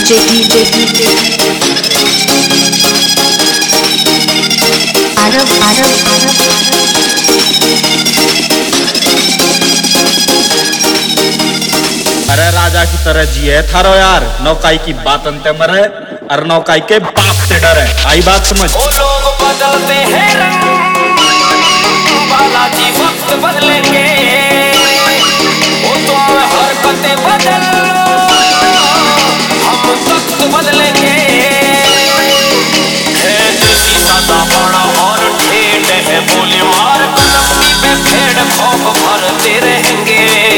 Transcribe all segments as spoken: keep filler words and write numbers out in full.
DJ DJ DJ Aarav Aarav Aarav अरे राजा की तरह जिए थारो यार, नौकाई की बात अंते मरे और नौकाई के बाप से डरे। आई बात समझ। वो लोग बदलते हैं रंग, बालाजी वक्त बदलेंगे। वो तुम हरकतें बदल लो, हम तख्त बदलेंगे। है दिल की सदा बड़ा और ठेठ है बोले मार कलम पे भेड़ खौफ भरते रहेंगे।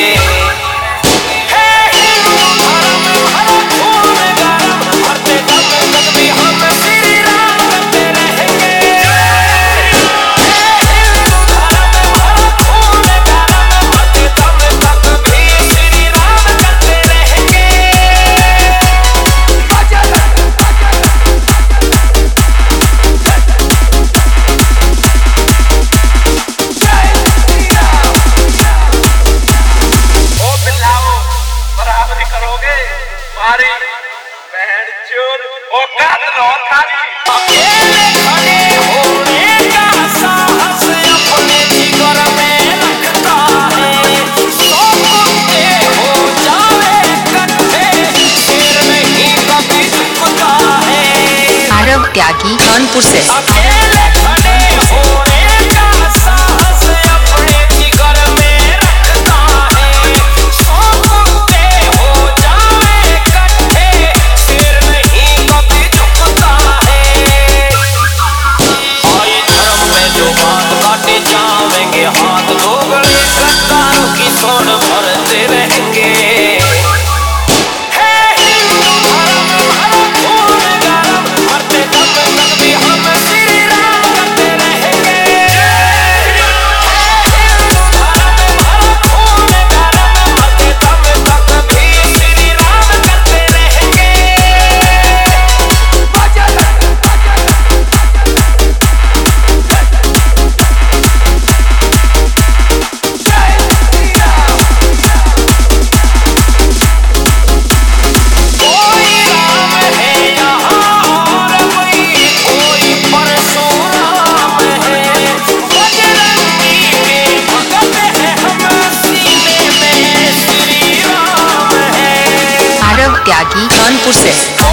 त्यागी कानपुर से त्यागी कानपुर से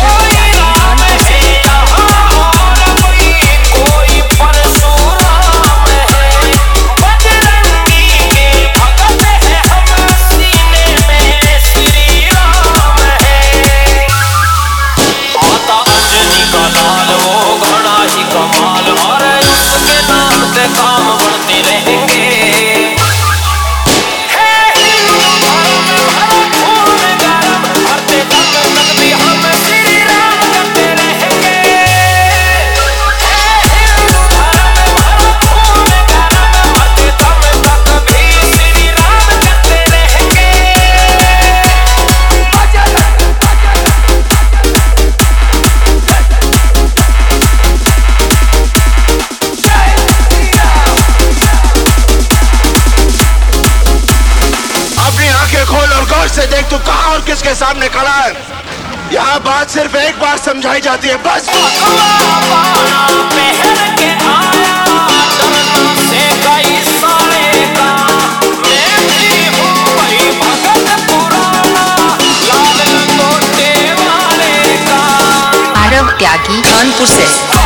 से देख तू कहां और किसके सामने खड़ा है। यहाँ बात सिर्फ एक बार समझाई जाती है, बस। आरव त्यागी कानपुर से